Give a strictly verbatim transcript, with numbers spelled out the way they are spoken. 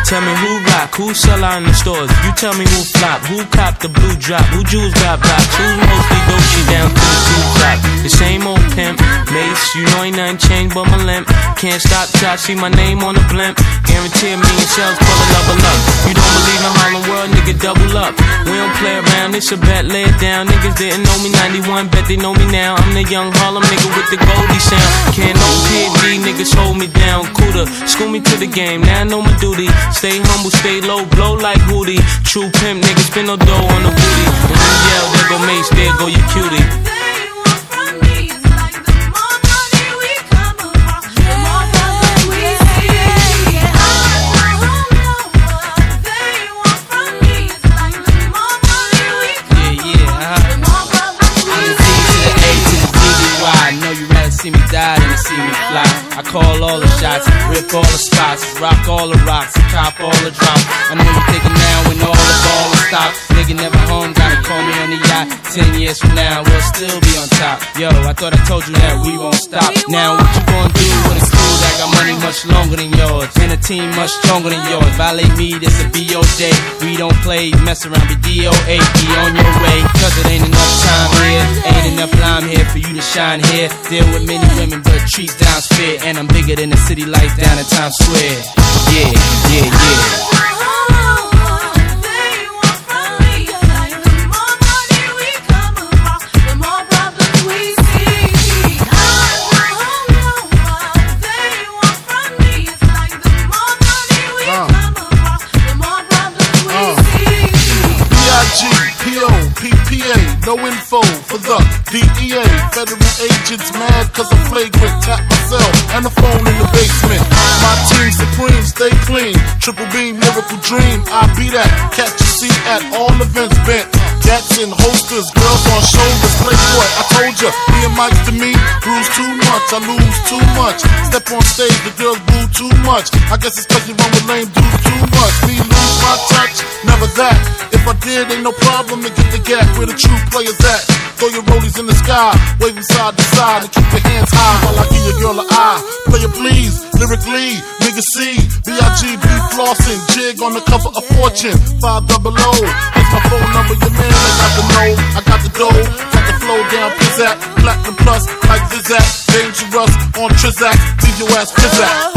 Tell me who rock, who sell out in the stores. You tell me who flop, who cop the blue drop, who jewels got blocks, who's mostly Dolce down to the two drop. The same old pimp, Mace, you know ain't nothing changed but my limp. Can't stop till I see my name on the blimp. Guarantee a million shells full of level up. You don't believe in Harlem World, nigga, double up. We don't play around, it's a bet, lay it down. Niggas didn't know me ninety-one, bet they know me now. I'm the young Harlem nigga with the Goldie sound. Can't no P D, niggas hold me down. Cooler, school me to the game, now I know my duty. Stay humble, stay low, blow like Hootie. True pimp, niggas spin no dough on the booty. When you yell, there go Mace, there go your cutie. See me die than to see me fly. I call all the shots, rip all the spots, rock all the rocks, cop all the drops. I know you thinking now when all the ball is stopped. Nigga never home, gotta call me on the yacht. Ten years from now, we'll still be on top. Yo, I thought I told you that we won't stop. Now what you gonna do with a crew that got money much longer than yours, and a team much stronger than yours? Violate me, this a B O J. We don't play, mess around, be D O A. Be on your way, cause it ain't enough time here. Ain't enough lime here for you to shine here. Deal with many women, but treat down's fair. And I'm bigger than the city lights down in Times Square. Yeah, yeah, yeah. No info for the D E A. Federal agents mad cause I'm flagrant. Tap myself and the phone in the basement. My team supreme, stay clean. Triple beam, miracle dream. I be that. Catch a seat at all events bent. Gats in holsters, girls on shoulders. Playboy, I told ya, me and Mike to me, bruise too much, I lose too much. Step on stage, the girls boo too much. I guess it's cause you run with lame dudes too much. Me lose my touch, never that. If I did, ain't no problem to get the gap where the true players at. Throw your rollies in the sky, waving side to side, and keep your hands high while I give your girl an eye. Player please, lyrically, nigga C, B I G B flossing, jig on the cover of Fortune, five double O. Here's my phone number, your man, I got the know, I got the dough, got the flow down, pizzazz, platinum plus, like Zizak, dangerous on Trizak, leave your ass pizzazz.